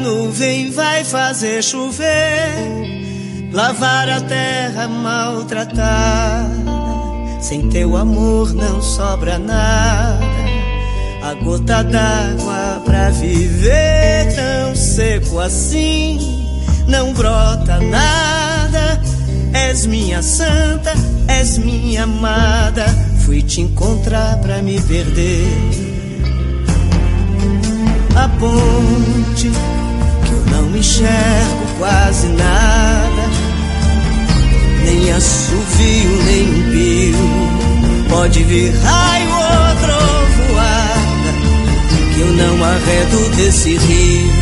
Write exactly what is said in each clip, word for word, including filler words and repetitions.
nuvem vai fazer chover, lavar a terra maltratada. Sem teu amor não sobra nada, a gota d'água pra viver. Tão seco assim não brota nada. És minha santa, és minha amada, fui te encontrar pra me perder. A ponte que eu não enxergo quase nada, nem assovio, nem um pio. Pode vir raio ou trovoada, que eu não arredo desse rio.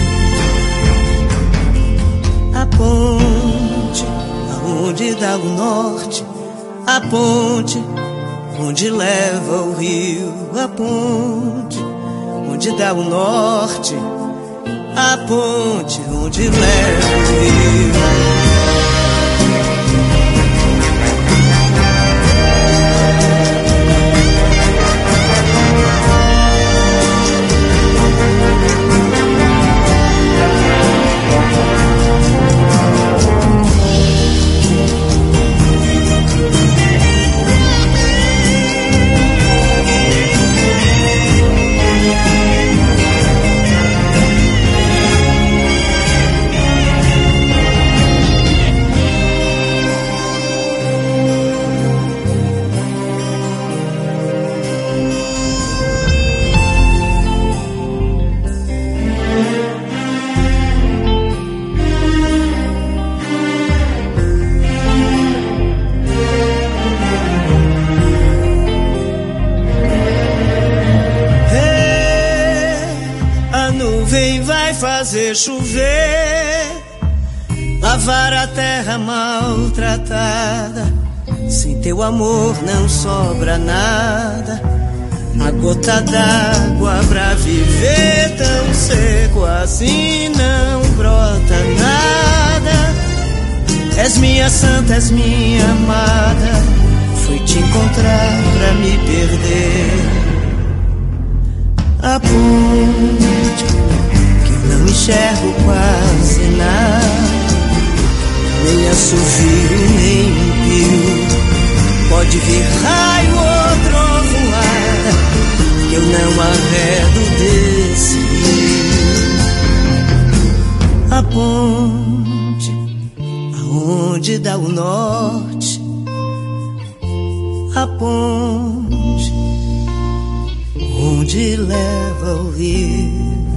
A ponte aonde dá o norte, a ponte onde leva o rio. A ponte onde dá o norte, a ponte onde leva o rio. Fazer chover, lavar a terra maltratada. Sem teu amor não sobra nada, a gota d'água pra viver. Tão seco assim não brota nada. És minha santa, és minha amada, fui te encontrar pra me perder. A ponte não enxergo quase nada, nem assovio, nem um pio. Pode vir raio ou trovoada, que eu não arredo desse rio. A ponte aonde dá o norte, a ponte onde leva o rio.